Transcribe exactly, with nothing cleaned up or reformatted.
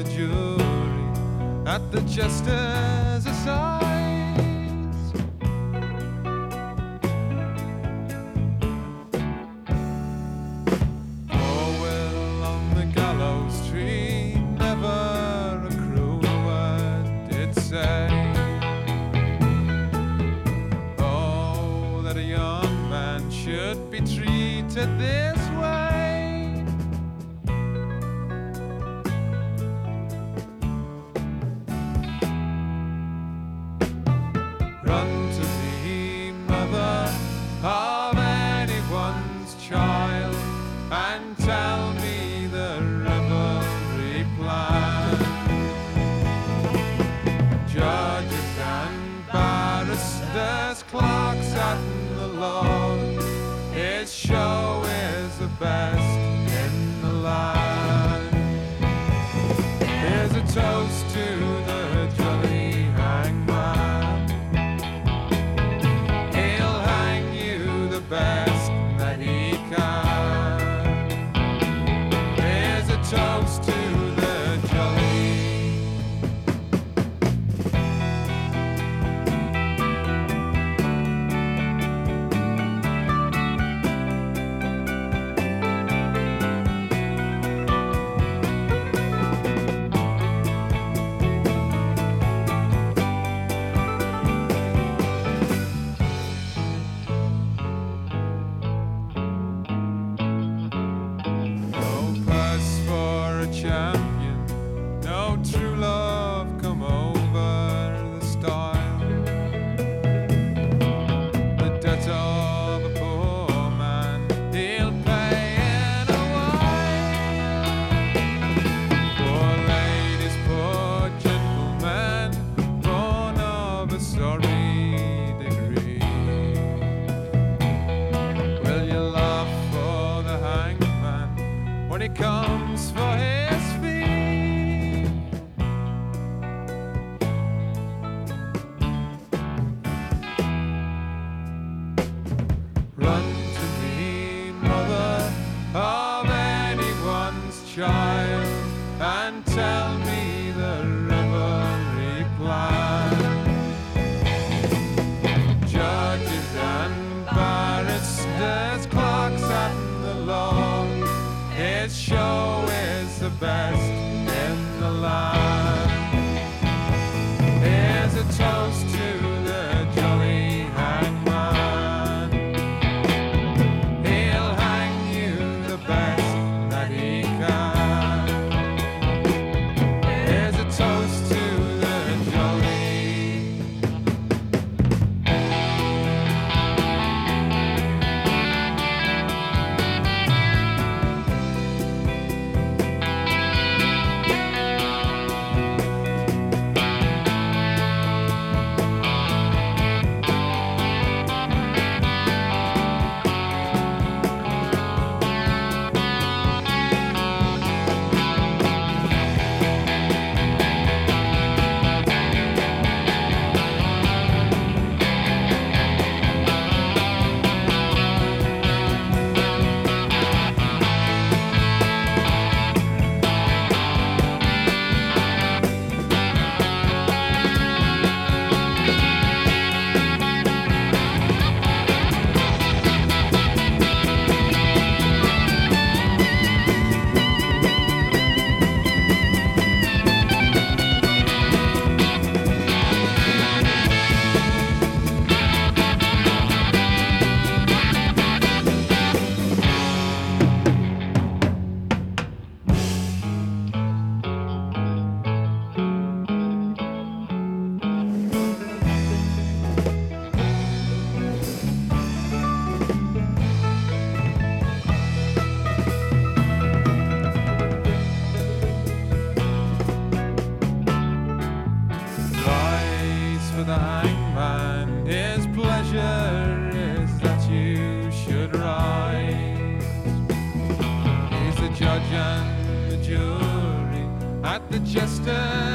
the jury at the jester's assize. Oh, well, on the gallows tree never a cruel word did say. Oh, that a young man should be treated this way. Run to the mother of anyone's child and tell me the revelry plan. Judges and barristers, clerks at the law, his show is the best in the land. Here's a toast to the jolly hangman. He'll hang you the best that he can. Here's a toast to the jolly. Champion, no true love come over the stile. The debt of a poor man he'll pay in a while. Poor ladies, poor gentlemen, born of a sorry degree. Will you laugh for the hangman when he comes for his Run to me, mother of anyone's child, and tell me the revelry plan. Judges and barristers, clerks at the law, his show is the best in the land. Here's a toast to the jolly hangman. He'll hang you the best that he can. Here's a toast to the jolly. For the hangman, his pleasure is that you should rise. He's the judge and the jury at the jester's